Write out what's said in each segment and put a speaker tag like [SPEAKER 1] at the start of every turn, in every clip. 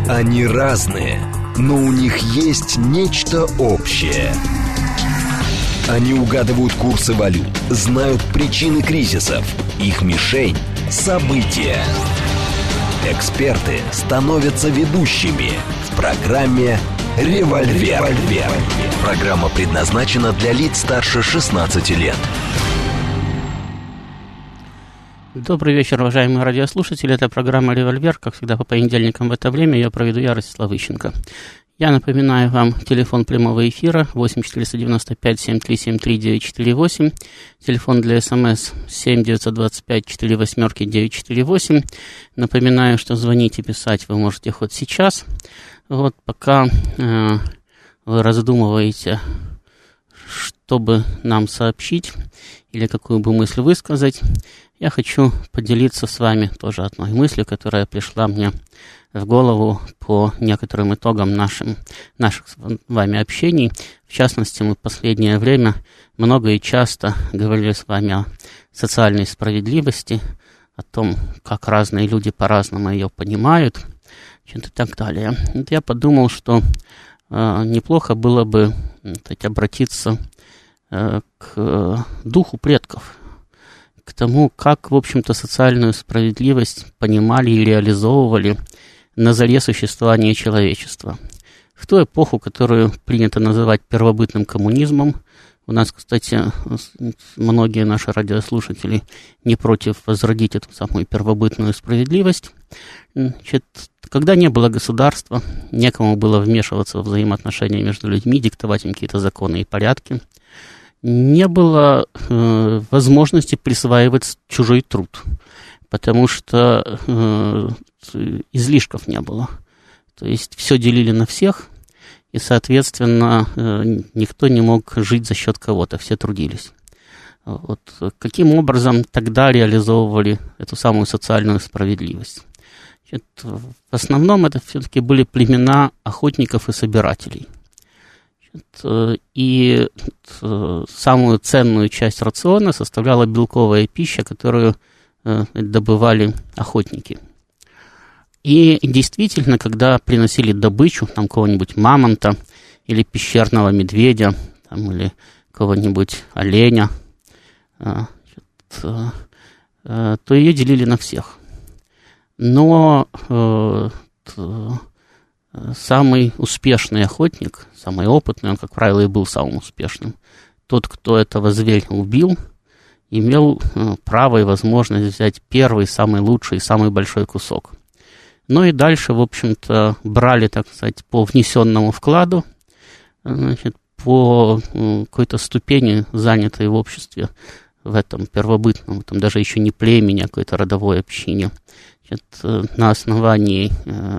[SPEAKER 1] Они разные, но у них есть нечто общее. Они угадывают курсы валют, знают причины кризисов. Их мишень – события. Эксперты становятся ведущими в программе «Револьвер». Программа предназначена для лиц старше 16 лет.
[SPEAKER 2] Добрый вечер, уважаемые радиослушатели. Это программа «Револьвер». Как всегда, по понедельникам в это время ее проведу я, Ростислав Ищенко. Я напоминаю вам телефон прямого эфира 8-495-7373-948, телефон для СМС 7-925-48-948. Напоминаю, что звонить и писать вы можете хоть сейчас. Вот пока вы раздумываете, что бы нам сообщить или какую бы мысль высказать, я хочу поделиться с вами тоже одной мыслью, которая пришла мне в голову по некоторым итогам наших с вами общений. В частности, мы в последнее время много и часто говорили с вами о социальной справедливости, о том, как разные люди по-разному ее понимают, и так далее. Вот я подумал, что неплохо было бы обратиться к духу предков, к тому, как, в общем-то, социальную справедливость понимали и реализовывали на заре существования человечества. В ту эпоху, которую принято называть первобытным коммунизмом, у нас, кстати, многие наши радиослушатели не против возродить эту самую первобытную справедливость. Значит, когда не было государства, некому было вмешиваться в взаимоотношения между людьми, диктовать им какие-то законы и порядки, не было возможности присваивать чужой труд, потому что излишков не было. То есть все делили на всех, и, соответственно, никто не мог жить за счет кого-то, все трудились. Вот. Каким образом тогда реализовывали эту самую социальную справедливость? Значит, в основном это все-таки были племена охотников и собирателей. И самую ценную часть рациона составляла белковая пища, которую добывали охотники. И действительно, когда приносили добычу, там, какого-нибудь мамонта или пещерного медведя, там, или какого-нибудь оленя, то ее делили на всех. Но самый успешный охотник, самый опытный, он, как правило, и был самым успешным. Тот, кто этого зверя убил, имел право и возможность взять первый, самый лучший, самый большой кусок. Ну и дальше, в общем-то, брали, так сказать, по внесенному вкладу, значит, по какой-то ступени, занятой в обществе, в этом первобытном, там даже еще не племени, а какой-то родовой общине, значит, на основании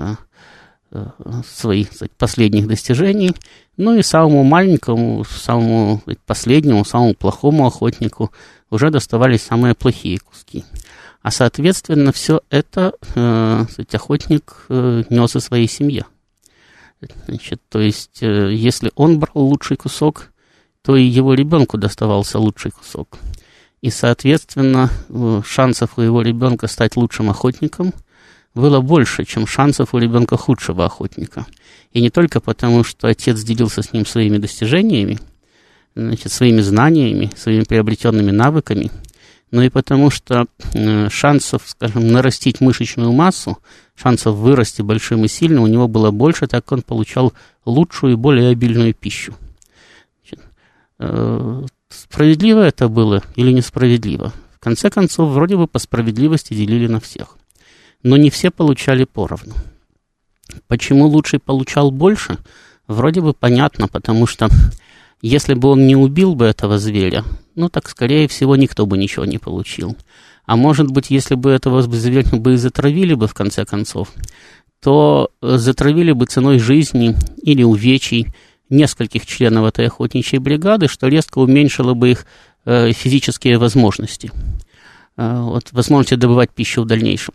[SPEAKER 2] своих, кстати, последних достижений, ну и самому маленькому, самому последнему, самому плохому охотнику уже доставались самые плохие куски. А, соответственно, все это охотник нес и своей семье. Значит, то есть, если он брал лучший кусок, то и его ребенку доставался лучший кусок. И, соответственно, шансов у его ребенка стать лучшим охотником было больше, чем шансов у ребенка худшего охотника. И не только потому, что отец делился с ним своими достижениями, значит, своими знаниями, своими приобретенными навыками, но и потому, что шансов, скажем, нарастить мышечную массу, шансов вырасти большим и сильным у него было больше, так как он получал лучшую и более обильную пищу. Значит, справедливо это было или несправедливо? В конце концов, вроде бы по справедливости делили на всех. Но не все получали поровну. Почему лучший получал больше? Вроде бы понятно, потому что если бы он не убил бы этого зверя, ну так, скорее всего, никто бы ничего не получил. А может быть, если бы этого зверя бы и затравили бы, в конце концов, то затравили бы ценой жизни или увечий нескольких членов этой охотничьей бригады, что резко уменьшило бы их физические возможности, возможности добывать пищу в дальнейшем.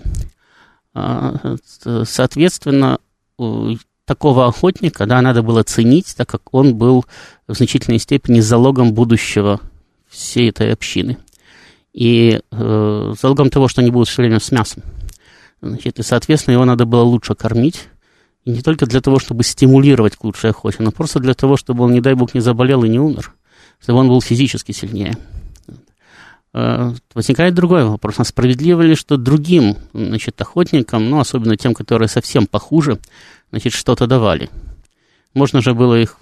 [SPEAKER 2] Соответственно, такого охотника, надо было ценить, так как он был в значительной степени залогом будущего всей этой общины. И залогом того, что они будут все время с мясом. Значит, и, соответственно, его надо было лучше кормить, И не только для того, чтобы стимулировать к лучшей охоте, но просто для того, чтобы он, не дай бог, не заболел и не умер, чтобы он был физически сильнее. Возникает другой вопрос. А справедливо ли, что другим, значит, охотникам, ну, особенно тем, которые совсем похуже, значит, что-то давали? Можно же было их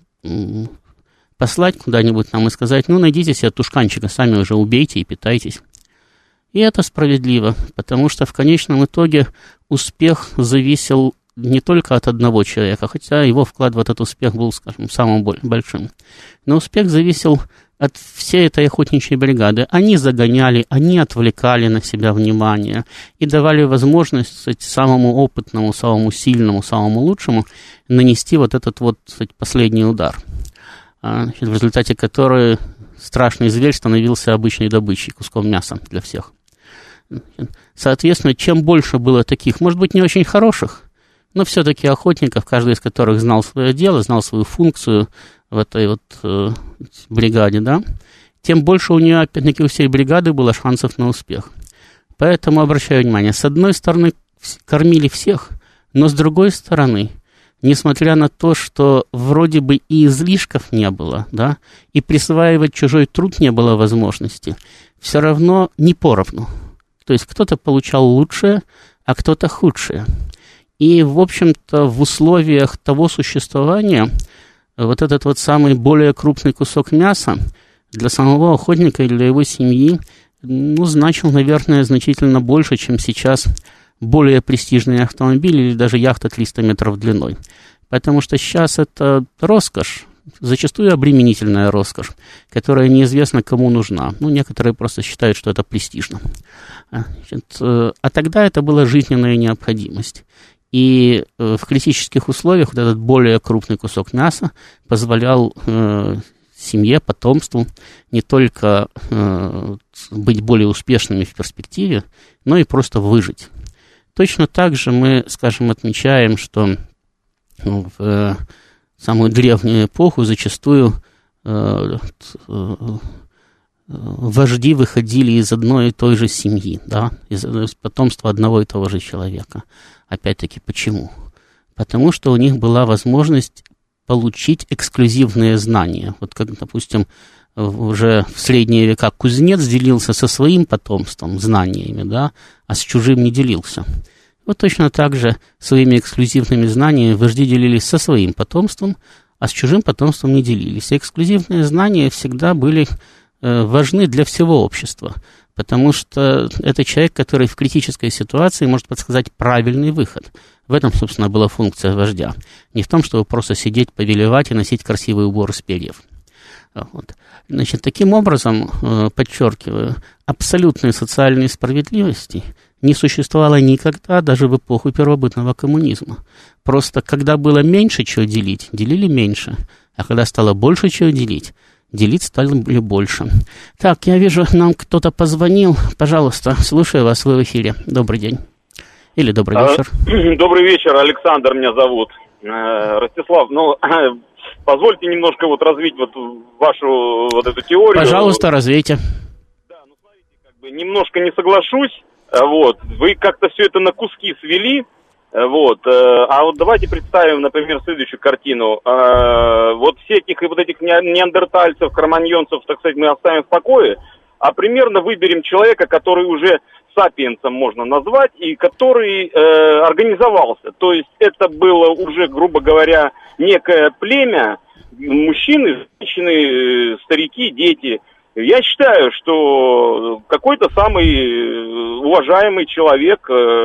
[SPEAKER 2] послать куда-нибудь нам и сказать, ну, найдите себе тушканчика, сами уже убейте и питайтесь. И это справедливо, потому что в конечном итоге успех зависел не только от одного человека, хотя его вклад в этот успех был, скажем, самым большим, но успех зависел от всей этой охотничьей бригады. Они загоняли, они отвлекали на себя внимание и давали возможность, кстати, самому опытному, самому сильному, самому лучшему нанести вот этот вот, кстати, последний удар, значит, в результате которого страшный зверь становился обычной добычей, куском мяса для всех. Соответственно, чем больше было таких, может быть, не очень хороших, но все-таки охотников, каждый из которых знал свое дело, знал свою функцию в этой вот бригаде, да, тем больше у нее, опять-таки, у всей бригады было шансов на успех. Поэтому обращаю внимание, с одной стороны, кормили всех, но с другой стороны, несмотря на то, что вроде бы и излишков не было, да, и присваивать чужой труд не было возможности, все равно не поровну. То есть кто-то получал лучшее, а кто-то худшее. И, в общем-то, в условиях того существования вот этот вот самый более крупный кусок мяса для самого охотника и для его семьи, ну, значил, наверное, значительно больше, чем сейчас более престижные автомобили или даже яхта 300 метров длиной. Потому что сейчас это роскошь, зачастую обременительная роскошь, которая неизвестно кому нужна. Ну, некоторые просто считают, что это престижно. Значит, а тогда это была жизненная необходимость. И в критических условиях вот этот более крупный кусок мяса позволял семье, потомству не только быть более успешными в перспективе, но и просто выжить. Точно так же мы, скажем, отмечаем, что в самую древнюю эпоху зачастую вожди выходили из одной и той же семьи, да, из потомства одного и того же человека. Опять-таки, почему? Потому что у них была возможность получить эксклюзивные знания. Вот как, допустим, уже в средние века кузнец делился со своим потомством знаниями, да, а с чужим не делился. Вот точно так же своими эксклюзивными знаниями вожди делились со своим потомством, а с чужим потомством не делились. И эксклюзивные знания всегда были важны для всего общества, потому что это человек, который в критической ситуации может подсказать правильный выход. В этом, собственно, была функция вождя. Не в том, чтобы просто сидеть, повелевать и носить красивый убор из перьев. Вот. Значит, таким образом, подчеркиваю, абсолютной социальной справедливости не существовало никогда, даже в эпоху первобытного коммунизма. Просто когда было меньше чего делить, делили меньше, а когда стало больше чего делить стали больше. Так, я вижу, нам кто-то позвонил. Пожалуйста, слушаю вас, вы в эфире. Добрый день. Или добрый вечер.
[SPEAKER 3] Добрый вечер, Александр меня зовут. Ростислав, позвольте немножко вот развить вот вашу вот эту теорию.
[SPEAKER 2] Пожалуйста, развейте.
[SPEAKER 3] Да, смотрите, немножко не соглашусь. Вот, вы как-то все это на куски свели. Вот, а вот давайте представим, например, следующую картину. Вот всяких вот этих неандертальцев, кроманьонцев, так сказать, мы оставим в покое, а примерно выберем человека, который уже сапиенсом можно назвать, и который организовался. То есть это было уже, грубо говоря, некое племя, мужчины, женщины, старики, дети. Я считаю, что какой-то самый уважаемый человек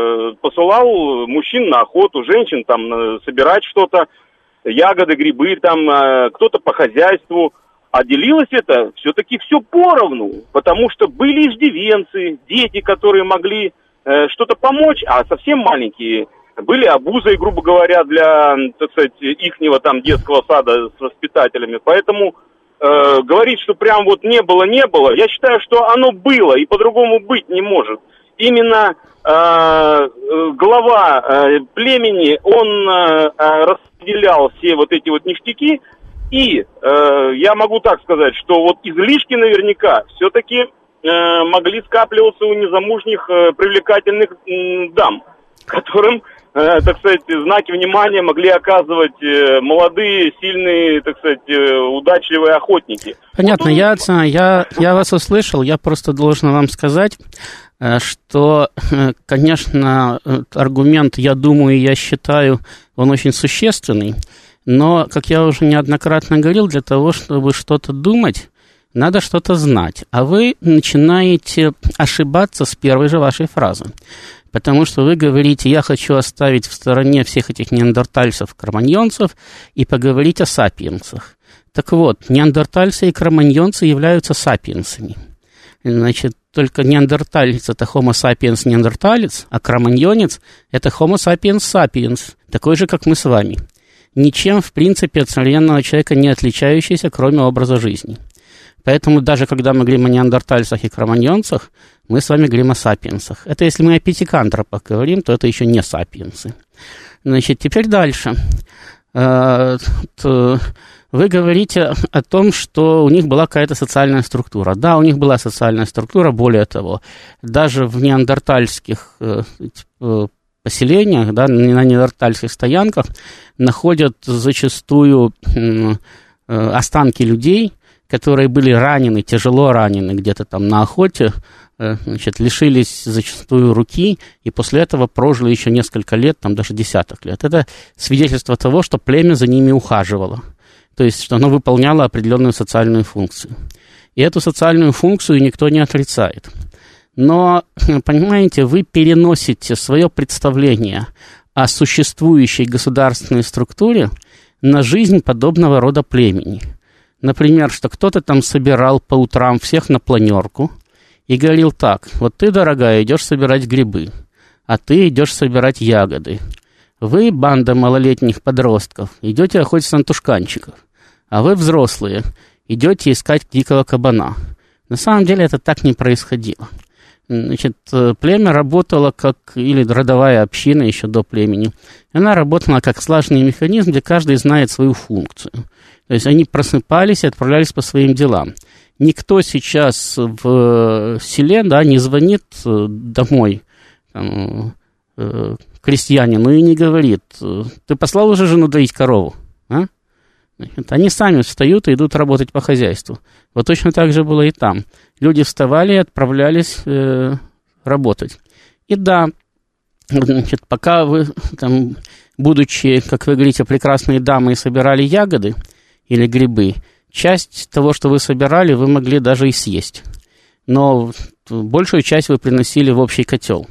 [SPEAKER 3] посылал мужчин на охоту, женщин там собирать что-то, ягоды, грибы, там кто-то по хозяйству. А делилось это все-таки все поровну, потому что были иждивенцы, дети, которые могли что-то помочь, а совсем маленькие были обузой, грубо говоря, для, так сказать, ихнего там детского сада с воспитателями. Поэтому говорить, что прям вот не было, я считаю, что оно было и по-другому быть не может. Именно глава племени, он распределял все вот эти вот ништяки, и я могу так сказать, что вот излишки наверняка все-таки могли скапливаться у незамужних привлекательных дам, которым так сказать, знаки внимания могли оказывать молодые, сильные, так сказать, удачливые охотники.
[SPEAKER 2] Понятно, я вас услышал, я просто должен вам сказать, что, конечно, аргумент, я думаю, я считаю, он очень существенный, но, как я уже неоднократно говорил, для того, чтобы что-то думать, надо что-то знать, а вы начинаете ошибаться с первой же вашей фразы. Потому что вы говорите, я хочу оставить в стороне всех этих неандертальцев, кроманьонцев и поговорить о сапиенсах. Так вот, неандертальцы и кроманьонцы являются сапиенсами. Значит, только неандерталец – это homo sapiens неандерталец, а кроманьонец – это homo sapiens sapiens, такой же, как мы с вами. Ничем, в принципе, от современного человека не отличающийся, кроме образа жизни. Поэтому даже когда мы говорим о неандертальцах и кроманьонцах, мы с вами говорим о сапиенсах. Это если мы о пятикантропах говорим, то это еще не сапиенсы. Значит, теперь дальше. Вы говорите о том, что у них была какая-то социальная структура. Да, у них была социальная структура, более того, даже в неандертальских поселениях, да, на неандертальских стоянках находят зачастую останки людей, которые были ранены, тяжело ранены где-то там на охоте, значит, лишились зачастую руки, и после этого прожили еще несколько лет, там даже десяток лет. Это свидетельство того, что племя за ними ухаживало, то есть, что оно выполняло определенную социальную функцию. И эту социальную функцию никто не отрицает. Но, понимаете, вы переносите свое представление о существующей государственной структуре на жизнь подобного рода племени. Например, что кто-то там собирал по утрам всех на планерку и говорил так: вот ты, дорогая, идешь собирать грибы, а ты идешь собирать ягоды. Вы, банда малолетних подростков, идете охотиться на тушканчиков, а вы, взрослые, идете искать дикого кабана. На самом деле это так не происходило. Значит, племя работало как, или родовая община еще до племени, она работала как слаженный механизм, где каждый знает свою функцию. То есть они просыпались и отправлялись по своим делам. Никто сейчас в селе, да, не звонит домой там, крестьянину и не говорит: ты послал уже жену доить корову? А? Они сами встают и идут работать по хозяйству. Вот точно так же было и там. Люди вставали и отправлялись работать. И да, значит, пока вы, там, будучи, как вы говорите, прекрасные дамы, собирали ягоды или грибы, часть того, что вы собирали, вы могли даже и съесть. Но большую часть вы приносили в общий котел.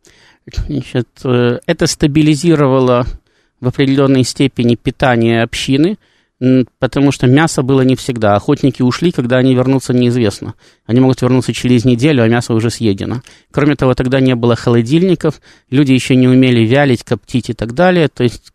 [SPEAKER 2] Значит, это стабилизировало в определенной степени питание общины, потому что мясо было не всегда. Охотники ушли, когда они вернутся, неизвестно. Они могут вернуться через неделю, а мясо уже съедено. Кроме того, тогда не было холодильников, люди еще не умели вялить, коптить и так далее. То есть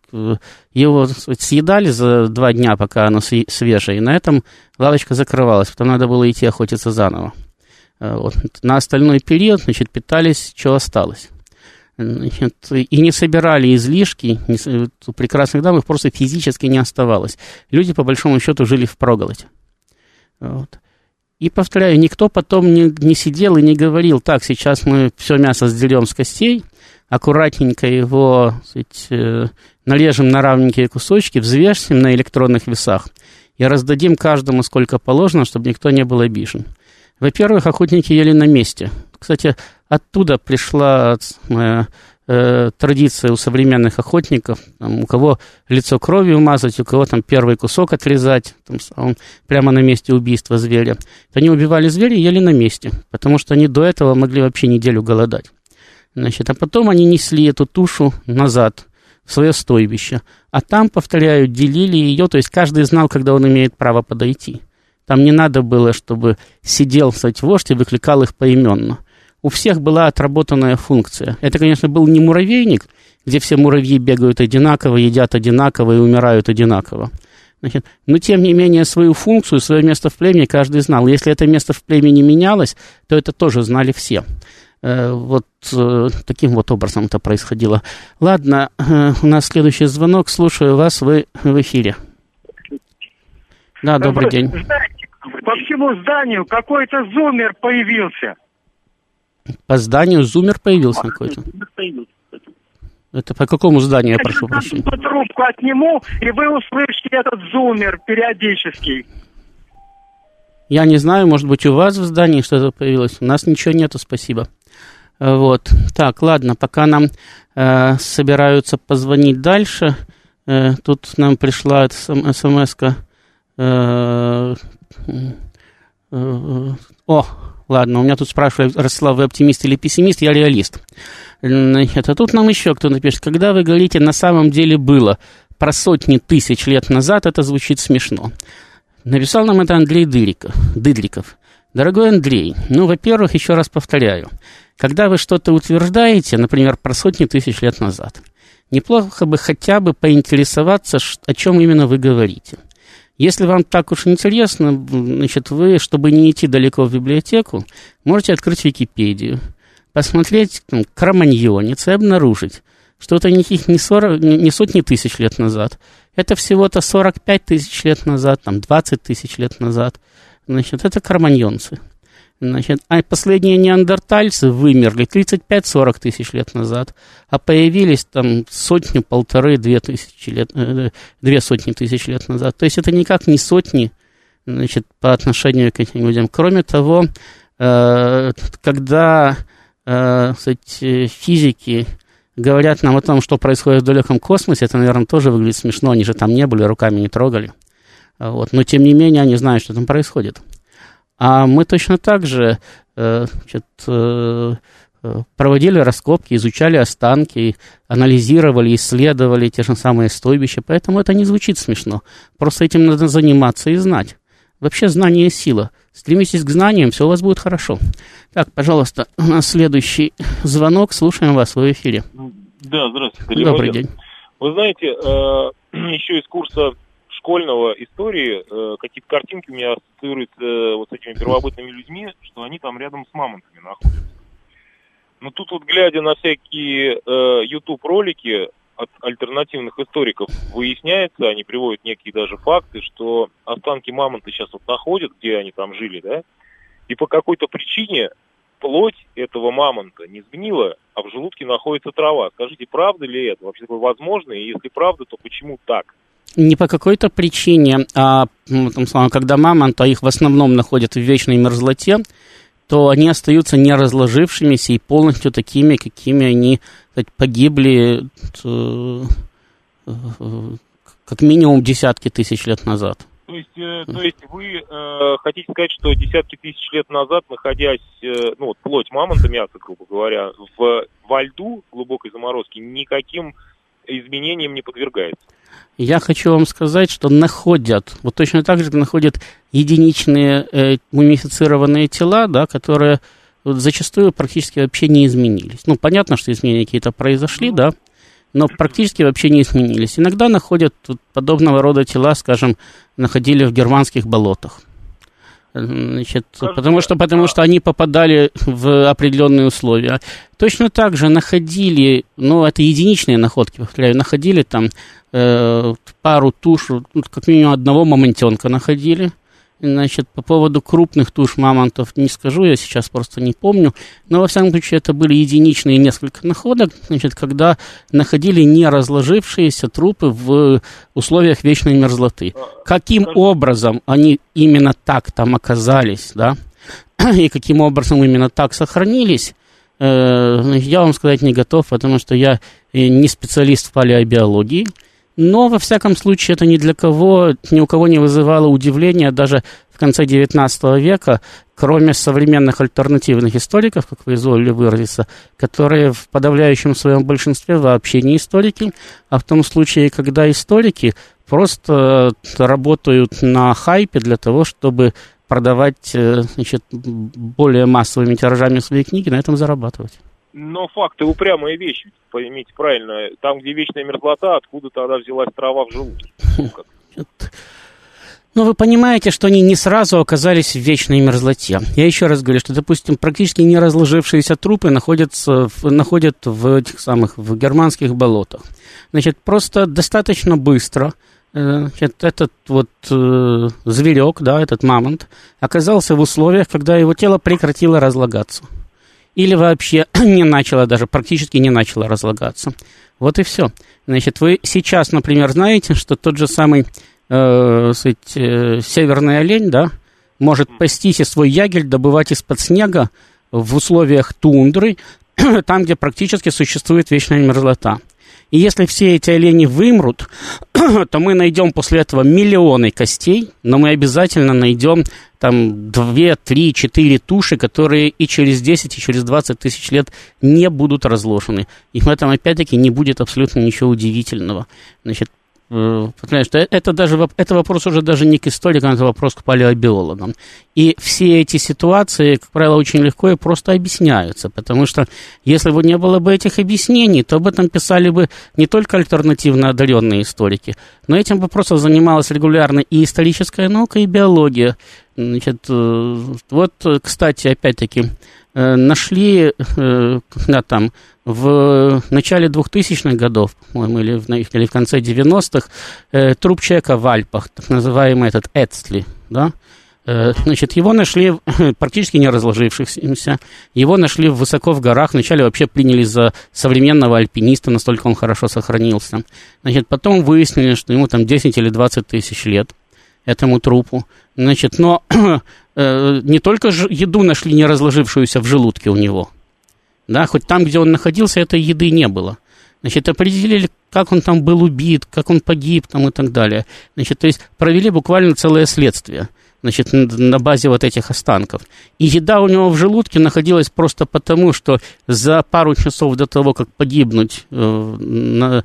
[SPEAKER 2] его съедали за 2 дня, пока оно свежее, и на этом лавочка закрывалась, потом надо было идти охотиться заново. Вот. На остальной период, значит, питались, что осталось. Значит, и не собирали излишки, у прекрасных дам их просто физически не оставалось. Люди, по большому счету, жили впроголодь. Вот. И, повторяю, никто потом не сидел и не говорил: так, сейчас мы все мясо сдерем с костей, аккуратненько его, сказать, нарежем на равненькие кусочки, взвесим на электронных весах и раздадим каждому сколько положено, чтобы никто не был обижен. Во-первых, охотники ели на месте. Кстати, оттуда пришла традиция у современных охотников, там, у кого лицо кровью мазать, у кого там первый кусок отрезать, там, прямо на месте убийства зверя. Они убивали зверя и ели на месте, потому что они до этого могли вообще неделю голодать. Значит, а потом они несли эту тушу назад в свое стойбище, а там, повторяю, делили ее, то есть каждый знал, когда он имеет право подойти. Там не надо было, чтобы сидел, кстати, вождь и выкликал их поименно. У всех была отработанная функция. Это, конечно, был не муравейник, где все муравьи бегают одинаково, едят одинаково и умирают одинаково. Значит, но, тем не менее, свою функцию, свое место в племени каждый знал. Если это место в племени менялось, то это тоже знали все. Вот таким вот образом это происходило. Ладно, у нас следующий звонок. Слушаю вас, вы в эфире. Да, добрый день.
[SPEAKER 4] По всему зданию какой-то зумер появился.
[SPEAKER 2] По зданию зумер появился какой-то? Это по какому зданию, я прошу прощения?
[SPEAKER 4] Я трубку отниму, и вы услышите этот зуммер периодический.
[SPEAKER 2] Я не знаю, может быть, у вас в здании что-то появилось. У нас ничего нету, спасибо. Вот. Так, ладно, пока нам собираются позвонить дальше, тут нам пришла смс-ка. Ладно, у меня тут спрашивают, Ростислав, вы оптимист или пессимист? Я реалист. А тут нам еще кто-то пишет, когда вы говорите «на самом деле было» про сотни тысяч лет назад, это звучит смешно. Написал нам это Андрей Дыдриков. Дорогой Андрей, во-первых, еще раз повторяю, когда вы что-то утверждаете, например, про сотни тысяч лет назад, неплохо бы хотя бы поинтересоваться, о чем именно вы говорите. Если вам так уж интересно, значит, вы, чтобы не идти далеко в библиотеку, можете открыть Википедию, посмотреть Кроманьонец и обнаружить, что это не сотни тысяч лет назад, это всего-то 45 тысяч лет назад, 20 тысяч лет назад. Значит, это кроманьонцы. Значит, а последние неандертальцы вымерли 35-40 тысяч лет назад, а появились сотню, полторы, 2 сотни тысяч лет назад. То есть это никак не сотни, значит, по отношению к этим людям. Кроме того, когда физики говорят нам о том, что происходит в далеком космосе, это, наверное, тоже выглядит смешно, они же там не были, руками не трогали. Вот. Но, тем не менее, они знают, что там происходит. А мы точно так же проводили раскопки, изучали останки, анализировали, исследовали те же самые стойбища, поэтому это не звучит смешно. Просто этим надо заниматься и знать. Вообще знание – сила. Стремитесь к знаниям, все у вас будет хорошо. Так, пожалуйста, у нас следующий звонок. Слушаем вас в эфире.
[SPEAKER 5] Да, здравствуйте.
[SPEAKER 2] Добрый день.
[SPEAKER 5] Вы знаете, еще из курса школьного истории какие-то картинки у меня ассоциируются вот с этими первобытными людьми, что они там рядом с мамонтами находятся. Но тут вот, глядя на всякие YouTube-ролики от альтернативных историков, выясняется, они приводят некие даже факты, что останки мамонта сейчас вот находят, где они там жили, да, и по какой-то причине плоть этого мамонта не сгнила, а в желудке находится трава. Скажите, правда ли это? Вообще такое возможно? И если правда, то почему так?
[SPEAKER 2] Не по какой-то причине, а когда мамонты, их в основном находят в вечной мерзлоте, то они остаются не разложившимися и полностью такими, какими они погибли как минимум десятки тысяч лет назад.
[SPEAKER 5] То есть вы хотите сказать, что десятки тысяч лет назад, находясь, плоть мамонта, мясо, грубо говоря, во льду глубокой заморозки, никаким изменениям не подвергается?
[SPEAKER 2] Я хочу вам сказать, что находят, вот точно так же находят единичные мумифицированные тела, да, которые зачастую практически вообще не изменились. Понятно, что изменения какие-то произошли, да, но практически вообще не изменились. Иногда находят подобного рода тела, скажем, находили в германских болотах. Значит, потому что они попадали в определенные условия. Точно так же находили, это единичные находки, повторяю, находили там пару туш, как минимум одного мамонтенка находили. Значит, по поводу крупных туш мамонтов не скажу, я сейчас просто не помню, но во всяком случае это были единичные несколько находок, значит, когда находили не разложившиеся трупы в условиях вечной мерзлоты. Каким образом они именно так там оказались, да, и каким образом именно так сохранились, я вам сказать не готов, потому что я не специалист в палеобиологии. Но, во всяком случае, это ни у кого не вызывало удивления даже в конце XIX века, кроме современных альтернативных историков, как вы изволили выразиться, которые в подавляющем своем большинстве вообще не историки, а в том случае, когда историки просто работают на хайпе для того, чтобы продавать, более массовыми тиражами свои книги, на этом зарабатывать.
[SPEAKER 5] Но факты упрямая вещь, поймите правильно. Там, где вечная мерзлота, откуда тогда взялась трава в желудке?
[SPEAKER 2] Вы понимаете, что они не сразу оказались в вечной мерзлоте. Я еще раз говорю, что, допустим, практически не разложившиеся трупы находят в германских болотах. Значит, просто достаточно быстро этот зверек, да, этот мамонт, оказался в условиях, когда его тело прекратило разлагаться. или вообще не начало, даже практически не начало разлагаться. Вот и все. Значит, вы сейчас, например, знаете, что тот же самый северный олень, да, может пастись и свой ягель добывать из-под снега в условиях тундры, там, где практически существует вечная мерзлота. И если все эти олени вымрут, то мы найдем после этого миллионы костей, но мы обязательно найдем там 2, 3, 4 туши, которые и через 10, и через 20 тысяч лет не будут разложены. И в этом, опять-таки, не будет абсолютно ничего удивительного. Значит, потому что это вопрос уже даже не к историкам, это вопрос к палеобиологам. И все эти ситуации, как правило, очень легко и просто объясняются, потому что если бы не было бы этих объяснений, то об этом писали бы не только альтернативно одаренные историки, но этим вопросом занималась регулярно и историческая наука, и биология. Значит, вот, кстати, опять-таки, нашли, когда там, в начале 2000-х годов, по-моему, или в конце 90-х, труп человека в Альпах, так называемый этот Эцтли, да? Значит, его нашли практически не разложившимся, его нашли высоко в горах, вначале вообще приняли за современного альпиниста, настолько он хорошо сохранился. Значит, потом выяснили, что ему там 10 или 20 тысяч лет, этому трупу. Значит, но не только еду нашли не разложившуюся в желудке у него, да, хоть там, где он находился, этой еды не было. Значит, определили, как он там был убит, как он погиб там и так далее. Значит, то есть провели буквально целое следствие, значит, на базе вот этих останков. И еда у него в желудке находилась просто потому, что за пару часов до того, как погибнуть в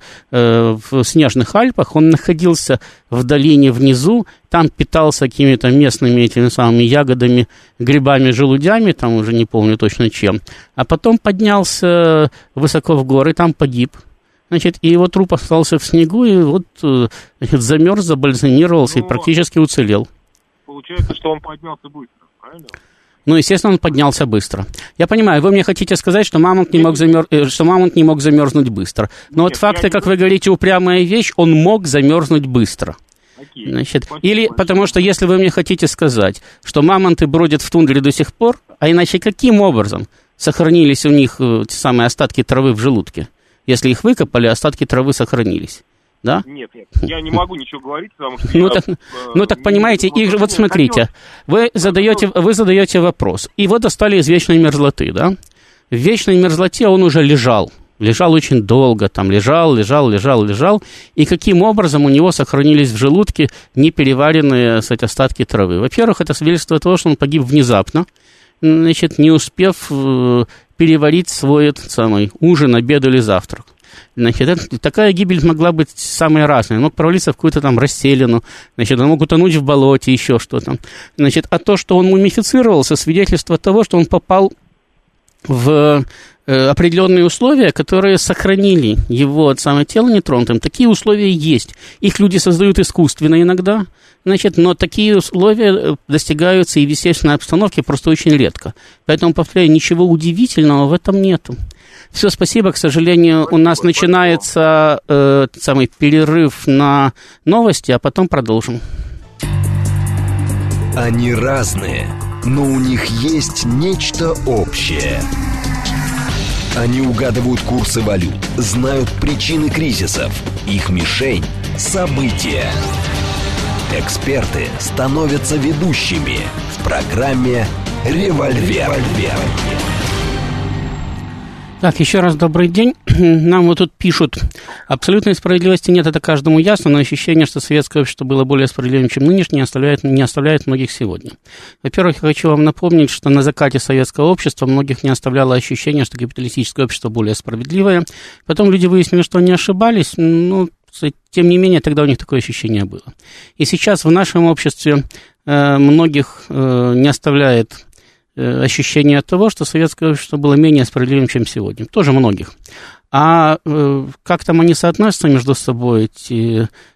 [SPEAKER 2] снежных Альпах, он находился в долине внизу, там питался какими-то местными этими самыми ягодами, грибами, желудями, там уже не помню точно чем, а потом поднялся высоко в горы, там погиб. Значит, и его труп остался в снегу, и вот, значит, замерз, забальзамировался и практически уцелел.
[SPEAKER 5] Получается, что он поднялся быстро, правильно?
[SPEAKER 2] Ну, естественно, он поднялся быстро. Я понимаю, вы мне хотите сказать, что мамонт не мог замерзнуть быстро. Но вот факты, как вы говорите, упрямая вещь, он мог замерзнуть быстро. Значит, или потому что, если вы мне хотите сказать, что мамонты бродят в тундре до сих пор, а иначе каким образом сохранились у них те самые остатки травы в желудке? Если их выкопали, остатки травы сохранились. Да?
[SPEAKER 5] Нет, я не могу ничего говорить, потому что...
[SPEAKER 2] так понимаете, их же, вот смотрите, вы задаете вопрос, и вот достали из вечной мерзлоты, да? В вечной мерзлоте он уже лежал очень долго, там лежал, и каким образом у него сохранились в желудке непереваренные остатки травы? Во-первых, это свидетельство того, что он погиб внезапно, значит, не успев переварить свой этот самый ужин, обед или завтрак. Значит, такая гибель могла быть самой разной. Он мог провалиться в какую-то там расселину, значит, он мог утонуть в болоте, еще что-то. Значит, а то, что он мумифицировался, свидетельство того, что он попал в определенные условия, которые сохранили его самое тело нетронутым. Такие условия есть. Их люди создают искусственно иногда, значит, но такие условия достигаются и в естественной обстановке просто очень редко. Поэтому, повторяю, ничего удивительного в этом нету. Все, спасибо. К сожалению, у нас начинается самый перерыв на новости, а потом продолжим.
[SPEAKER 1] Они разные, но у них есть нечто общее. Они угадывают курсы валют, знают причины кризисов. Их мишень – события. Эксперты становятся ведущими в программе «Револьвер».
[SPEAKER 2] Так, еще раз добрый день. Нам вот тут пишут, абсолютной справедливости нет, это каждому ясно, но ощущение, что советское общество было более справедливым, чем нынешнее, не оставляет многих сегодня. Во-первых, я хочу вам напомнить, что на закате советского общества многих не оставляло ощущение, что капиталистическое общество более справедливое. Потом люди выяснили, что они ошибались, но тем не менее тогда у них такое ощущение было. И сейчас в нашем обществе многих не оставляет ощущение того, что советское общество было менее справедливым, чем сегодня. Тоже многих. А как там они соотносятся между собой, эти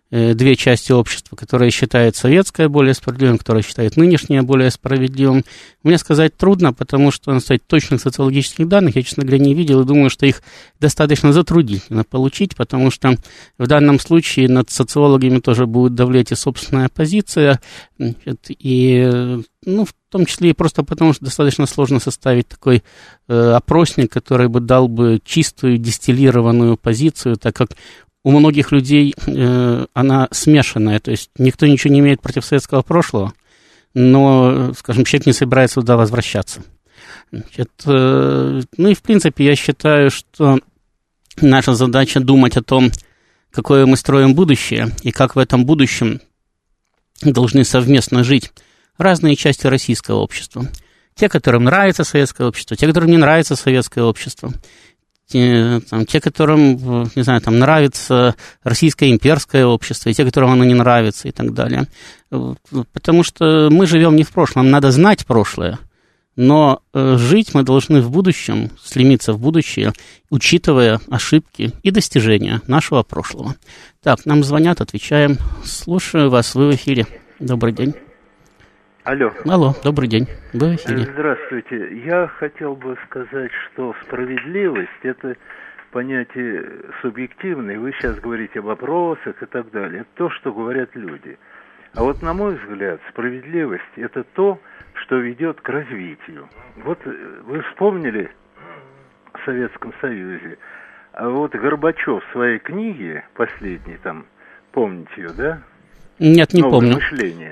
[SPEAKER 2] две части общества, которые считают советское более справедливым, которые считают нынешнее более справедливым. Мне сказать трудно, потому что, на стать точных социологических данных я, честно говоря, не видел и думаю, что их достаточно затруднительно получить, потому что в данном случае над социологами тоже будет давлеть и собственная позиция, и, в том числе и просто потому, что достаточно сложно составить такой опросник, который бы дал бы чистую, дистиллированную позицию, так как у многих людей она смешанная, то есть никто ничего не имеет против советского прошлого, но, скажем, человек не собирается туда возвращаться. Значит, и, в принципе, я считаю, что наша задача думать о том, какое мы строим будущее, и как в этом будущем должны совместно жить разные части российского общества. Те, которым нравится советское общество, те, которым не нравится советское общество, те, которым, не знаю, нравится российское имперское общество, и те, которым оно не нравится, и так далее. Потому что мы живем не в прошлом, нам надо знать прошлое, но жить мы должны в будущем, стремиться в будущее, учитывая ошибки и достижения нашего прошлого. Так, нам звонят, отвечаем. Слушаю вас, вы в эфире. Добрый день. Алло, добрый день. Вы в эфире.
[SPEAKER 6] Здравствуйте. Я хотел бы сказать, что справедливость – это понятие субъективное. Вы сейчас говорите об вопросах и так далее. Это то, что говорят люди. А вот, на мой взгляд, справедливость – это то, что ведет к развитию. Вот вы вспомнили о Советском Союзе, а вот Горбачев в своей книге последней, помните ее, да?
[SPEAKER 2] Нет, не помню.
[SPEAKER 6] Мышление.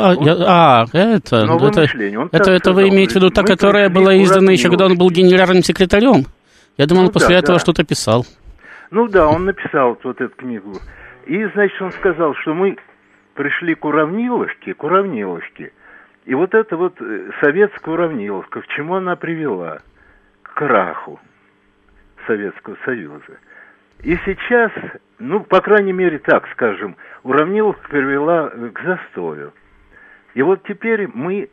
[SPEAKER 2] Это вы имеете в виду та, которая была издана еще, когда он был генеральным секретарем? Я думал, он после этого что-то писал.
[SPEAKER 6] Ну да, он написал вот эту книгу. И, значит, он сказал, что мы пришли к уравниловке. И вот эта вот советская уравниловка, к чему она привела? К краху Советского Союза. И сейчас, по крайней мере, так скажем, уравниловка привела к застою. И вот теперь мы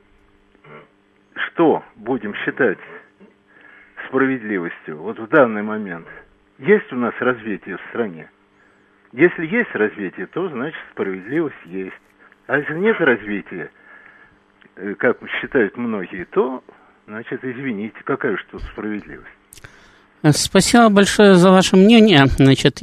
[SPEAKER 6] что будем считать справедливостью вот в данный момент? Есть у нас развитие в стране? Если есть развитие, то, значит, справедливость есть. А если нет развития, как считают многие, то, значит, извините, какая же тут справедливость?
[SPEAKER 2] Спасибо большое за ваше мнение. Значит,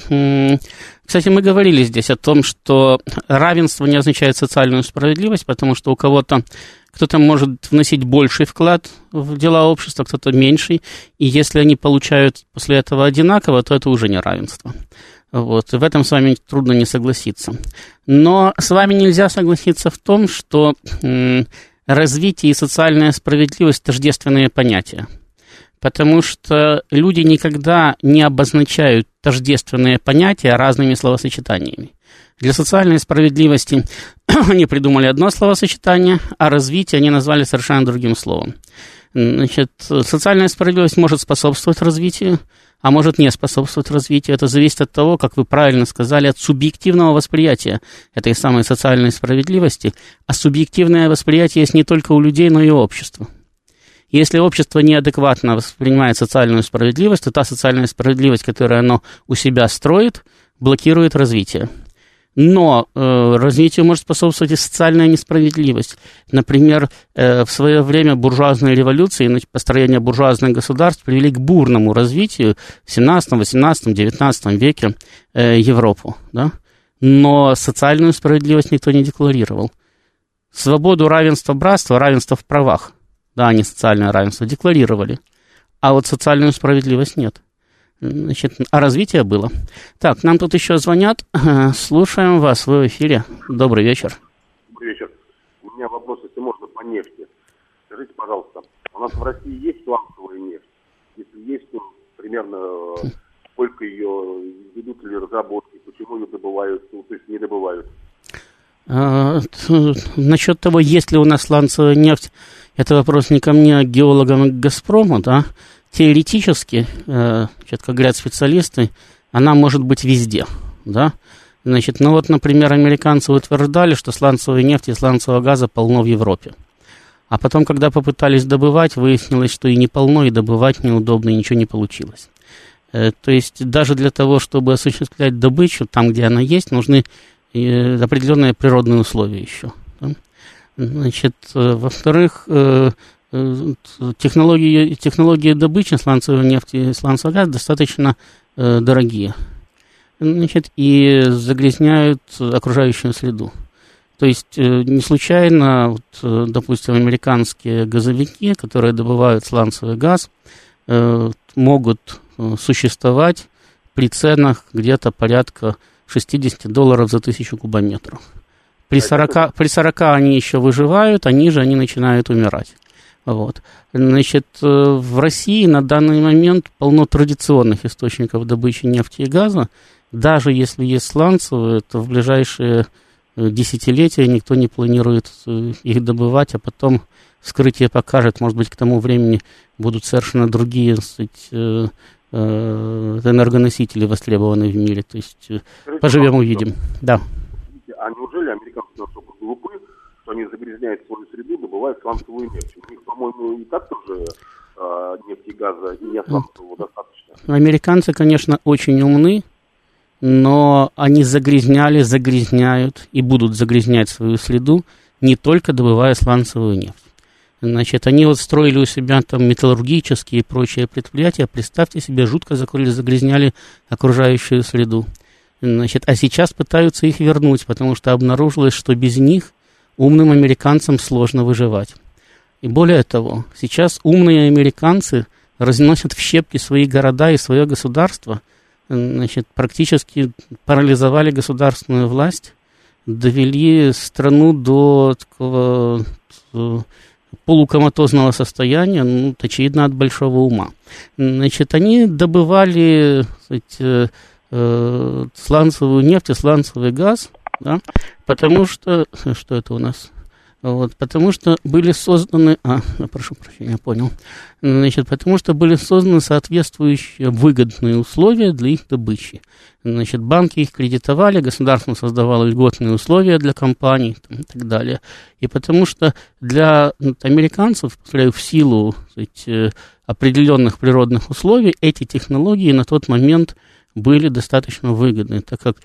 [SPEAKER 2] кстати, мы говорили здесь о том, что равенство не означает социальную справедливость, потому что у кто-то может вносить больший вклад в дела общества, кто-то меньший, и если они получают после этого одинаково, то это уже не равенство. Вот, в этом с вами трудно не согласиться. Но с вами нельзя согласиться в том, что развитие и социальная справедливость – тождественные понятия. Потому что люди никогда не обозначают тождественные понятия разными словосочетаниями. Для социальной справедливости они придумали одно словосочетание, а развитие они назвали совершенно другим словом. Значит, социальная справедливость может способствовать развитию, а может не способствовать развитию. Это зависит от того, как вы правильно сказали, от субъективного восприятия этой самой социальной справедливости. А субъективное восприятие есть не только у людей, но и у общества. Если общество неадекватно воспринимает социальную справедливость, то та социальная справедливость, которую оно у себя строит, блокирует развитие. Но развитию может способствовать и социальная несправедливость. Например, в свое время буржуазные революции и построение буржуазных государств привели к бурному развитию в 17, 18, 19 веке Европу. Да? Но социальную справедливость никто не декларировал. Свободу, равенство, братство, равенство в правах. Да, они социальное равенство декларировали, а вот социальную справедливость нет. Значит, а развитие было. Так, нам тут еще звонят. Слушаем вас, вы в эфире. Добрый вечер.
[SPEAKER 7] Добрый вечер. У меня вопрос, если можно, по нефти. Скажите, пожалуйста, у нас в России есть сланцевая нефть? Если есть, то примерно сколько ее, ведут ли разработки, почему ее добывают, то есть не добывают?
[SPEAKER 2] Насчет того, есть ли у нас сланцевая нефть, это вопрос не ко мне, а к геологам и к «Газпрому», да? Теоретически, как говорят специалисты, она может быть везде, да? Значит, например, американцы утверждали, что сланцевой нефти и сланцевого газа полно в Европе. А потом, когда попытались добывать, выяснилось, что и не полно, и добывать неудобно, и ничего не получилось. То есть даже для того, чтобы осуществлять добычу там, где она есть, нужны определенные природные условия еще. Да? Значит, во-вторых, технологии добычи сланцевой нефти и сланцевого газа достаточно дорогие. Значит, и загрязняют окружающую среду. То есть не случайно, вот, допустим, американские газовики, которые добывают сланцевый газ, могут существовать при ценах где-то порядка $60 за 1000 кубометров. При 40 они еще выживают, а ниже они начинают умирать. Вот. Значит, в России на данный момент полно традиционных источников добычи нефти и газа. Даже если есть сланцевые, то в ближайшие десятилетия никто не планирует их добывать, а потом вскрытие покажет, может быть, к тому времени будут совершенно другие, так сказать, энергоносители востребованы в мире. То есть поживем, увидим. Да.
[SPEAKER 7] А неужели американцы настолько глупы, что они загрязняют свою среду, добывают сланцевую нефть? У них, по-моему, и так тоже нефти и газа и не сланцевого достаточно.
[SPEAKER 2] Американцы, конечно, очень умны, но они загрязняют и будут загрязнять свою среду, не только добывая сланцевую нефть. Значит, они вот строили у себя там металлургические и прочие предприятия, представьте себе, жутко загрязняли окружающую среду. Значит, а сейчас пытаются их вернуть, потому что обнаружилось, что без них умным американцам сложно выживать. И более того, сейчас умные американцы разносят в щепки свои города и свое государство, значит, практически парализовали государственную власть, довели страну до такого полукоматозного состояния, ну, очевидно, от большого ума. Значит, они добывали, кстати, сланцевую нефть и сланцевый газ, да, потому что... Что это у нас? Вот, потому что были созданы... прошу прощения, понял. Значит, потому что были созданы соответствующие выгодные условия для их добычи. Значит, банки их кредитовали, государство создавало льготные условия для компаний там, и так далее. И потому что для американцев, в силу, сказать, определенных природных условий, эти технологии на тот момент были достаточно выгодны, так как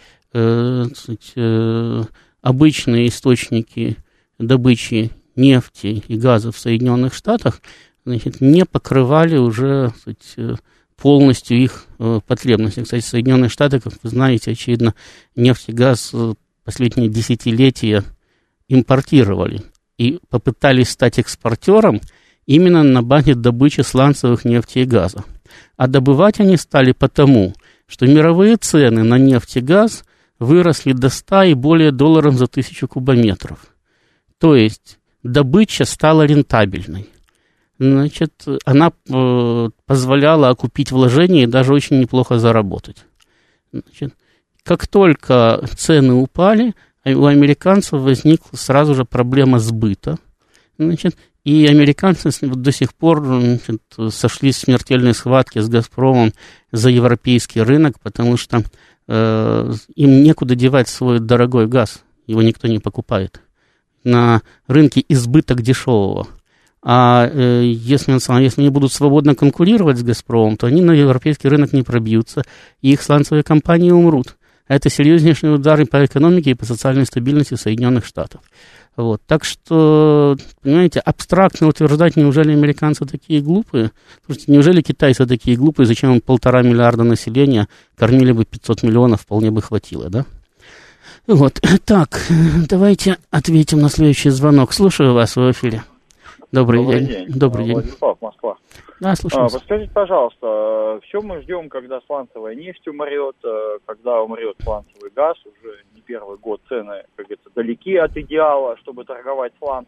[SPEAKER 2] обычные источники добычи нефти и газа в Соединенных Штатах, значит, не покрывали уже, сказать, полностью их потребности. Кстати, Соединенные Штаты, как вы знаете, очевидно, нефть и газ последние десятилетия импортировали и попытались стать экспортером именно на базе добычи сланцевых нефти и газа. А добывать они стали потому, что мировые цены на нефть и газ выросли до 100 и более долларов за 1000 кубометров. То есть добыча стала рентабельной. Значит, она позволяла окупить вложения и даже очень неплохо заработать. Значит, как только цены упали, у американцев возникла сразу же проблема сбыта. Значит, и американцы до сих пор, значит, сошлись в смертельной схватке с «Газпромом» за европейский рынок, потому что им некуда девать свой дорогой газ, его никто не покупает. На рынке избыток дешевого. А если они будут свободно конкурировать с «Газпромом», то они на европейский рынок не пробьются, и их сланцевые компании умрут. Это серьезнейший удар и по экономике, и по социальной стабильности Соединенных Штатов. Вот. Так что, понимаете, абстрактно утверждать, неужели американцы такие глупые? Слушайте, неужели китайцы такие глупые, зачем им 1,5 миллиарда населения, кормили бы 500 миллионов, вполне бы хватило, да? Вот, так, давайте ответим на следующий звонок. Слушаю вас в эфире. Добрый день. Добрый день.
[SPEAKER 8] Владислав, Москва.
[SPEAKER 2] Да, слушаю.
[SPEAKER 8] Подскажите, пожалуйста, все мы ждем, когда сланцевая нефть умрет, когда умрет сланцевый газ, уже не первый год цены, как говорится, далеки от идеала, чтобы торговать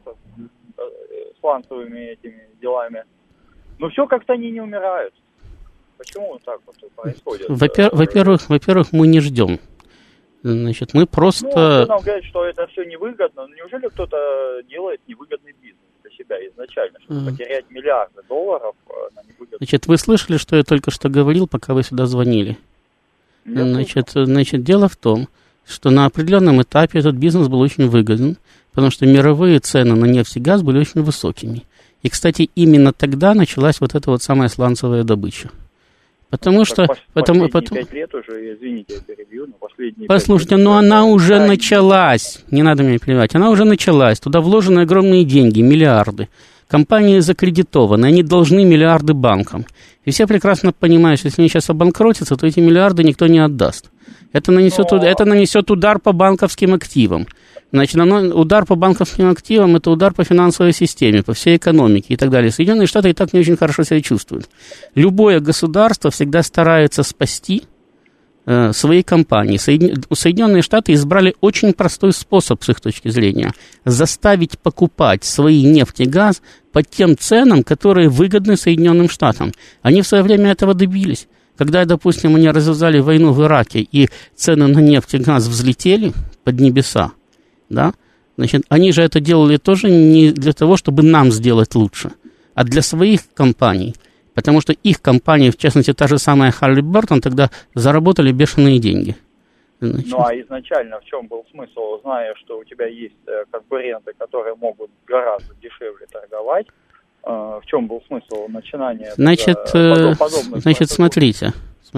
[SPEAKER 8] сланцевыми этими делами. Но все как-то они не умирают. Почему так вот происходит?
[SPEAKER 2] Во-первых, мы не ждем. Значит, мы просто...
[SPEAKER 8] Ну, нам говорят, что это все невыгодно. Неужели кто-то делает невыгодный бизнес для себя изначально, чтобы потерять миллиарды долларов на невыгодный...
[SPEAKER 2] Значит, вы слышали, что я только что говорил, пока вы сюда звонили? Значит, дело в том, что на определенном этапе этот бизнес был очень выгоден, потому что мировые цены на нефть и газ были очень высокими. И, кстати, именно тогда началась вот эта вот самая сланцевая добыча. Потому что...
[SPEAKER 8] Последние 5 лет уже, извините, я перебью, но последние...
[SPEAKER 2] Послушайте, но она уже началась, не надо меня плевать, она уже началась, туда вложены огромные деньги, миллиарды. Компании закредитованы, они должны миллиарды банкам. И все прекрасно понимают, что если они сейчас обанкротятся, то эти миллиарды никто не отдаст. Это нанесет удар по банковским активам. Значит, удар по банковским активам – это удар по финансовой системе, по всей экономике и так далее. Соединенные Штаты и так не очень хорошо себя чувствуют. Любое государство всегда старается спасти свои компании. Соединенные Штаты избрали очень простой способ, с их точки зрения, заставить покупать свои нефть и газ по тем ценам, которые выгодны Соединенным Штатам. Они в свое время этого добились. Когда, допустим, они развязали войну в Ираке, и цены на нефть и газ взлетели под небеса, да? Значит, они же это делали тоже не для того, чтобы нам сделать лучше, а для своих компаний. Потому что их компании, в частности, та же самая Halliburton, тогда заработали бешеные деньги. Значит.
[SPEAKER 8] Ну, а изначально в чем был смысл, зная, что у тебя есть конкуренты, которые могут гораздо дешевле торговать, в чем был смысл начинания?
[SPEAKER 2] Значит, смотрите.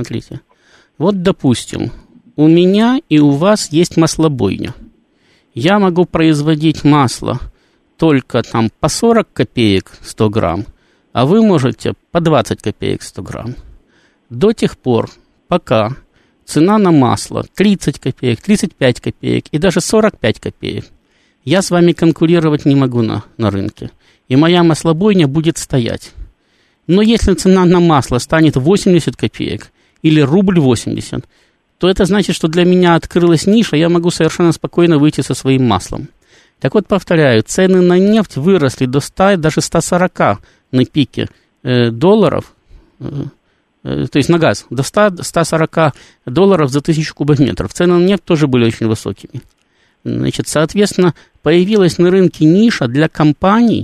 [SPEAKER 2] Вот, допустим, у меня и у вас есть маслобойня. Я могу производить масло только там по 40 копеек 100 грамм, а вы можете по 20 копеек 100 грамм. До тех пор, пока цена на масло 30 копеек, 35 копеек и даже 45 копеек, я с вами конкурировать не могу на рынке. И моя маслобойня будет стоять. Но если цена на масло станет 80 копеек или рубль 80, то это значит, что для меня открылась ниша, я могу совершенно спокойно выйти со своим маслом. Так вот, повторяю, цены на нефть выросли до 100, даже 140 на пике долларов, то есть на газ, до 140 долларов за 1000 кубометров. Цены на нефть тоже были очень высокими. Значит, соответственно, появилась на рынке ниша для компаний,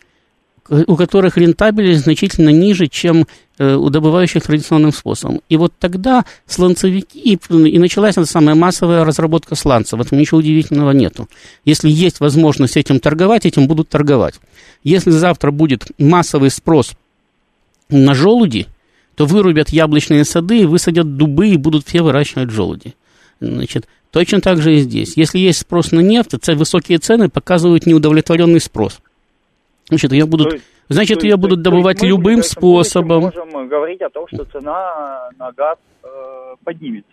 [SPEAKER 2] у которых рентабельность значительно ниже, чем у добывающих традиционным способом. И вот тогда сланцевики, и началась эта самая массовая разработка сланца. В этом ничего удивительного нету. Если есть возможность этим торговать, этим будут торговать. Если завтра будет массовый спрос на желуди, то вырубят яблочные сады, высадят дубы и будут все выращивать желуди. Значит, точно так же и здесь. Если есть спрос на нефть, то высокие цены показывают неудовлетворенный спрос. Значит, ее будут добывать любым способом.
[SPEAKER 8] Мы можем говорить о том, что цена на газ поднимется.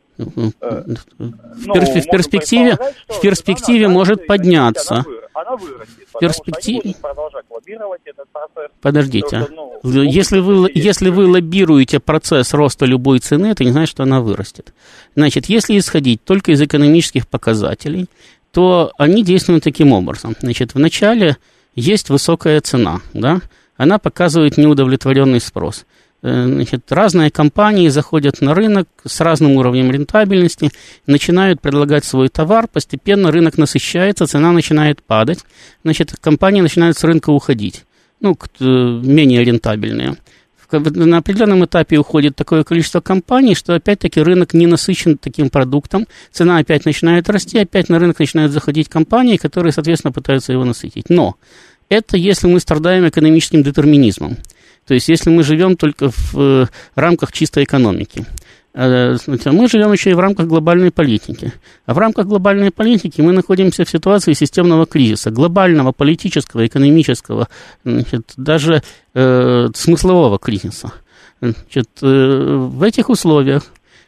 [SPEAKER 2] В перспективе может подняться.
[SPEAKER 8] Она вырастет.
[SPEAKER 2] В перспективе.
[SPEAKER 8] Они будут продолжать лоббировать этот процесс.
[SPEAKER 2] Подождите. Если вы лоббируете процесс роста любой цены, это не значит, что она вырастет. Значит, если исходить только из экономических показателей, то они действуют таким образом. Значит, вначале есть высокая цена, да? Она показывает неудовлетворенный спрос. Значит, разные компании заходят на рынок с разным уровнем рентабельности, начинают предлагать свой товар, постепенно рынок насыщается, цена начинает падать, значит, компании начинают с рынка уходить, менее рентабельные. На определенном этапе уходит такое количество компаний, что опять-таки рынок не насыщен таким продуктом, цена опять начинает расти, опять на рынок начинают заходить компании, которые, соответственно, пытаются его насытить. Но это если мы страдаем экономическим детерминизмом. То есть, если мы живем только в рамках чистой экономики. Мы живем еще и в рамках глобальной политики. А в рамках глобальной политики мы находимся в ситуации системного кризиса, глобального, политического, экономического, значит, даже смыслового кризиса. Значит, в этих условиях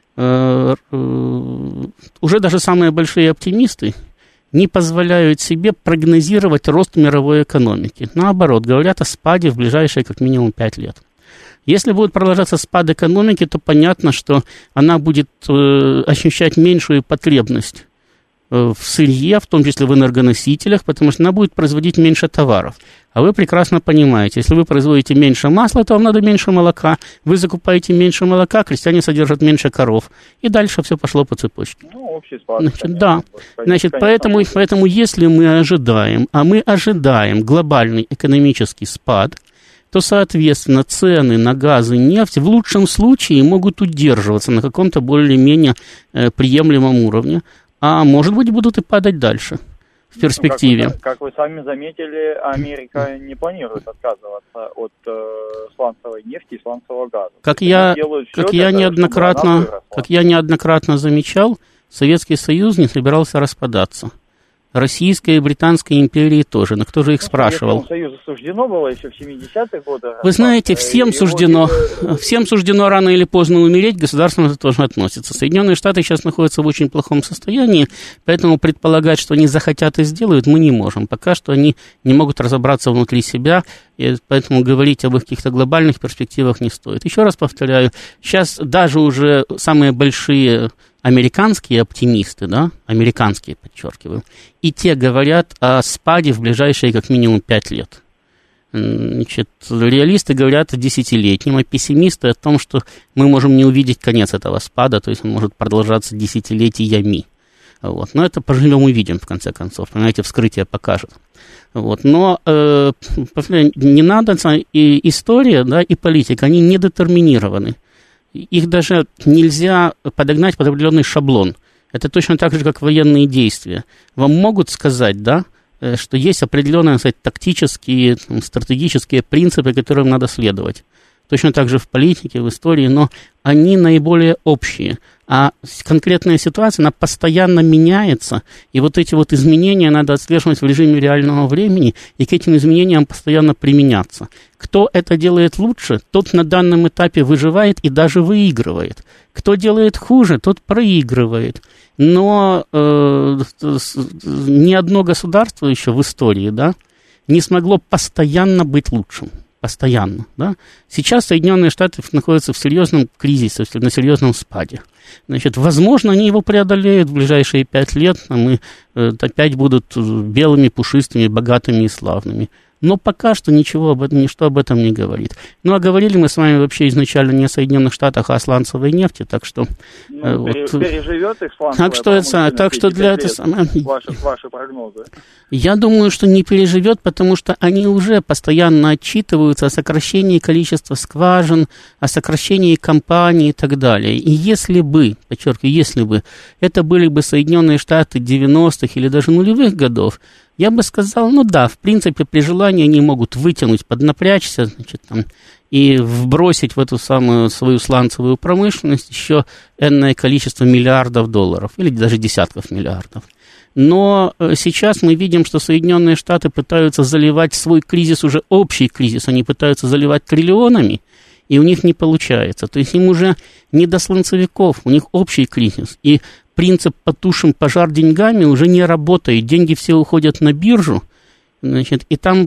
[SPEAKER 2] уже даже самые большие оптимисты не позволяют себе прогнозировать рост мировой экономики. Наоборот, говорят о спаде в ближайшие как минимум 5 лет. Если будет продолжаться спад экономики, то понятно, что она будет ощущать меньшую потребность в сырье, в том числе в энергоносителях, потому что она будет производить меньше товаров. А вы прекрасно понимаете, если вы производите меньше масла, то вам надо меньше молока. Вы закупаете меньше молока, крестьяне содержат меньше коров. И дальше все пошло по цепочке.
[SPEAKER 8] Общий спад.
[SPEAKER 2] Значит, да. Значит, поэтому если мы ожидаем, а мы ожидаем глобальный экономический спад, то, соответственно, цены на газ и нефть в лучшем случае могут удерживаться на каком-то более-менее приемлемом уровне, а может быть, будут и падать дальше. в перспективе.
[SPEAKER 8] Как вы сами заметили, Америка не планирует отказываться от сланцевой нефти и сланцевого газа.
[SPEAKER 2] Как я неоднократно замечал, Советский Союз не собирался распадаться. Российской и Британской империи тоже. Но кто же их спрашивал?
[SPEAKER 8] Союзу суждено было еще в 70-х годах.
[SPEAKER 2] Вы знаете, всем суждено рано или поздно умереть, государством это тоже относится. Соединенные Штаты сейчас находятся в очень плохом состоянии, поэтому предполагать, что они захотят и сделают, мы не можем. Пока что они не могут разобраться внутри себя, и поэтому говорить об их каких-то глобальных перспективах не стоит. Еще раз повторяю, сейчас даже уже самые большие американские оптимисты, да, американские, подчеркиваю, и те говорят о спаде в ближайшие как минимум 5 лет. Значит, реалисты говорят о десятилетнем, а пессимисты о том, что мы можем не увидеть конец этого спада, то есть он может продолжаться десятилетиями. Вот. Но это поживем увидим, в конце концов, понимаете, вскрытие покажет. Вот. Но не надо, и история, да, и политика, они недетерминированы. Их даже нельзя подогнать под определенный шаблон. Это точно так же, как военные действия. Вам могут сказать, да, что есть определенные, так сказать, тактические, стратегические принципы, которым надо следовать. Точно так же в политике, в истории, но они наиболее общие. А конкретная ситуация, она постоянно меняется, и вот эти вот изменения надо отслеживать в режиме реального времени, и к этим изменениям постоянно применяться. Кто это делает лучше, тот на данном этапе выживает и даже выигрывает. Кто делает хуже, тот проигрывает. Но ни одно государство еще в истории, да, не смогло постоянно быть лучшим. Постоянно, да. Сейчас Соединенные Штаты находятся в серьезном кризисе, на серьезном спаде. Значит, возможно, они его преодолеют в ближайшие 5 лет, и опять будут белыми, пушистыми, богатыми и славными. Но пока что ничто об этом не говорит. Ну, а говорили мы с вами вообще изначально не о Соединенных Штатах, а о сланцевой нефти, так что...
[SPEAKER 8] переживет их сланцевая
[SPEAKER 2] так что для этого...
[SPEAKER 8] Ваши прогнозы?
[SPEAKER 2] Я думаю, что не переживет, потому что они уже постоянно отчитываются о сокращении количества скважин, о сокращении компаний и так далее. И если бы, подчеркиваю, если бы это были бы Соединенные Штаты 90-х или даже нулевых годов, я бы сказал, ну да, в принципе, при желании они могут вытянуть, поднапрячься, значит, там, и вбросить в эту самую свою сланцевую промышленность еще энное количество миллиардов долларов, или даже десятков миллиардов. Но сейчас мы видим, что Соединенные Штаты пытаются заливать свой кризис, уже общий кризис, они пытаются заливать триллионами, и у них не получается. То есть им уже не до сланцевиков, у них общий кризис. И принцип «потушим пожар деньгами» уже не работает. Деньги все уходят на биржу, значит, и там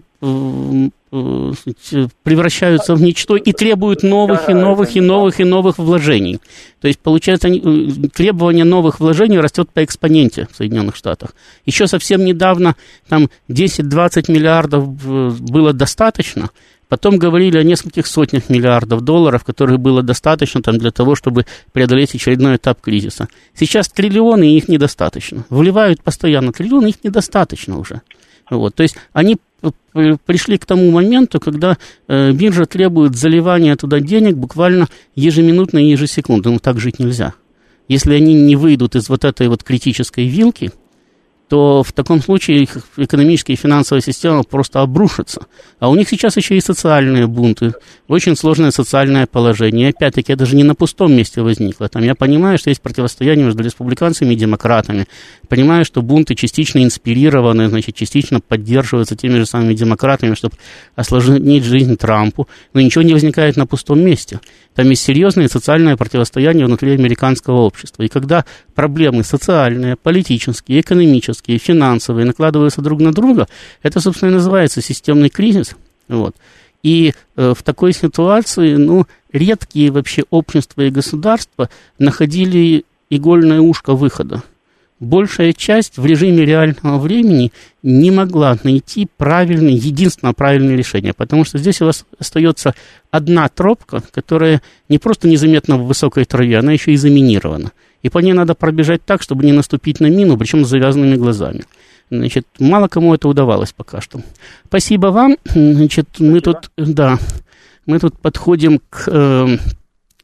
[SPEAKER 2] превращаются в ничто и требуют новых вложений. То есть, получается, требование новых вложений растет по экспоненте в Соединенных Штатах. Еще совсем недавно там 10-20 миллиардов было достаточно. Потом говорили о нескольких сотнях миллиардов долларов, которых было достаточно там, для того, чтобы преодолеть очередной этап кризиса. Сейчас триллионы, и их недостаточно. Вливают постоянно триллионы, их недостаточно уже. Вот. То есть они пришли к тому моменту, когда биржа требует заливания туда денег буквально ежеминутно и ежесекундно. Но так жить нельзя. Если они не выйдут из вот этой вот критической вилки, то в таком случае их экономическая и финансовая система просто обрушится. А у них сейчас еще и социальные бунты, очень сложное социальное положение. И опять-таки, это же не на пустом месте возникло. Там я понимаю, что есть противостояние между республиканцами и демократами. Понимаю, что бунты частично инспирированы, значит, частично поддерживаются теми же самыми демократами, чтобы осложнить жизнь Трампу. Но ничего не возникает на пустом месте. Там есть серьезное социальное противостояние внутри американского общества. И когда проблемы социальные, политические, экономические, финансовые накладываются друг на друга, это, собственно, и называется системный кризис. Вот. И в такой ситуации, редкие вообще общества и государства находили игольное ушко выхода. Большая часть в режиме реального времени не могла найти единственно правильное решение, потому что здесь у вас остается одна тропка, которая не просто незаметна в высокой траве, она еще и заминирована. И по ней надо пробежать так, чтобы не наступить на мину, причем с завязанными глазами. Значит, мало кому это удавалось пока что. Спасибо вам. Значит, мы тут подходим к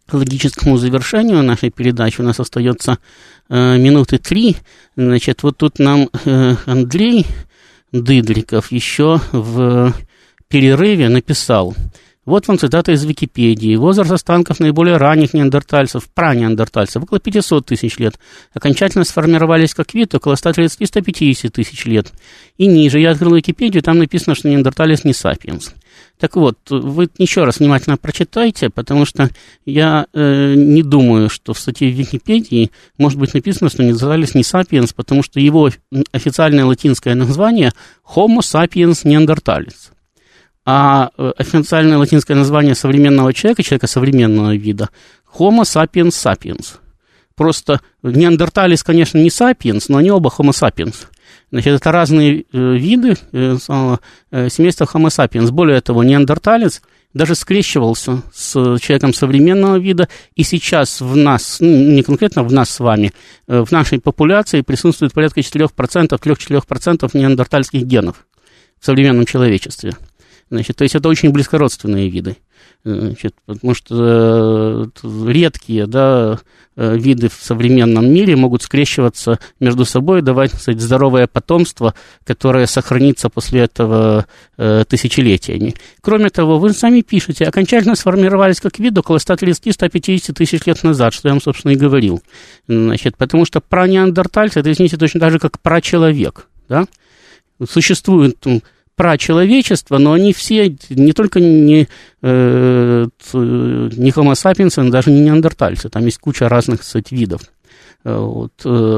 [SPEAKER 2] логическому завершению нашей передачи. У нас остается минуты 3. Значит, вот тут нам Андрей Дыдликов еще в перерыве написал. Вот вам цитата из Википедии. Возраст останков наиболее ранних неандертальцев, пранеандертальцев, около 500 тысяч лет. Окончательно сформировались как вид около 130-150 тысяч лет. И ниже я открыл Википедию, там написано, что неандерталец не сапиенс. Так вот, вы еще раз внимательно прочитайте, потому что я не думаю, что в статье в Википедии может быть написано, что неандерталец не сапиенс, потому что его официальное латинское название Homo sapiens neanderthalis. А официальное латинское название современного человека современного вида, Homo sapiens sapiens. Просто неандерталец, конечно, не sapiens, но они оба Homo sapiens. Значит, это разные виды семейства Homo sapiens. Более того, неандерталец даже скрещивался с человеком современного вида, и сейчас в нас, не конкретно в нас с вами, в нашей популяции присутствует порядка 4%, 3-4% неандертальских генов в современном человечестве. Значит, то есть это очень близкородственные виды, значит, потому что редкие, да, виды в современном мире могут скрещиваться между собой, давать, так сказать, здоровое потомство, которое сохранится после этого тысячелетиями. Кроме того, вы сами пишете, окончательно сформировались как вид около 130-150 тысяч лет назад, что я вам, собственно, и говорил. Значит, потому что пранеандертальцы, это, извините, точно так же, как прачеловек, да? Существует прачеловечество, но они все не только не Homo sapiens, но даже не неандертальцы. Там есть куча разных, кстати, видов. Вот.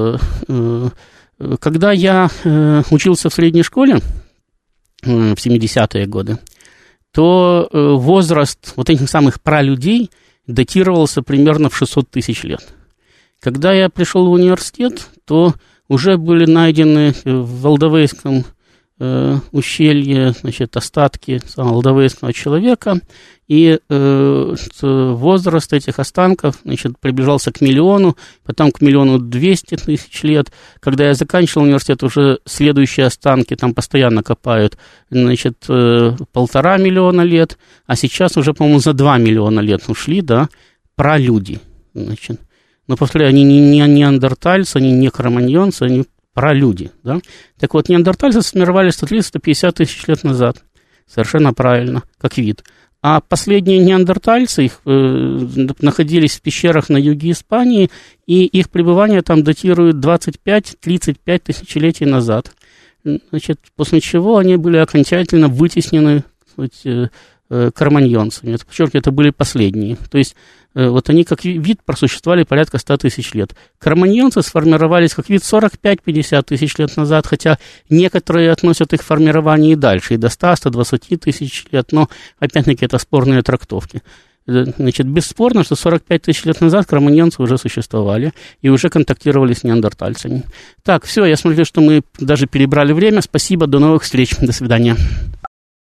[SPEAKER 2] Когда я учился в средней школе в 70-е годы, то возраст вот этих самых пралюдей датировался примерно в 600 тысяч лет. Когда я пришел в университет, то уже были найдены в Алдовейском ущелье, значит, остатки алдовейского человека, и возраст этих останков, значит, приближался к 1 миллиону, потом к 1 200 000 лет. Когда я заканчивал университет, уже следующие останки там постоянно копают, значит, 1,5 миллиона лет, а сейчас уже, по-моему, за 2 миллиона лет ушли, да, пралюди, значит. Но, повторяю, они не неандертальцы, они не кроманьонцы, они пралюди, да? Так вот, неандертальцы сформировались 130-150 тысяч лет назад. Совершенно правильно, как вид. А последние неандертальцы их, находились в пещерах на юге Испании, и их пребывание там датируют 25-35 тысячелетий назад. Значит, после чего они были окончательно вытеснены кроманьонцами. Это, подчеркиваю, это были последние. То есть вот они как вид просуществовали порядка 100 тысяч лет. Кроманьонцы сформировались как вид 45-50 тысяч лет назад, хотя некоторые относят их формирование и дальше, и до 100-120 тысяч лет, но, опять-таки, это спорные трактовки. Значит, бесспорно, что 45 тысяч лет назад кроманьонцы уже существовали и уже контактировали с неандертальцами. Так, все, я смотрю, что мы даже перебрали время. Спасибо, до новых встреч, до свидания.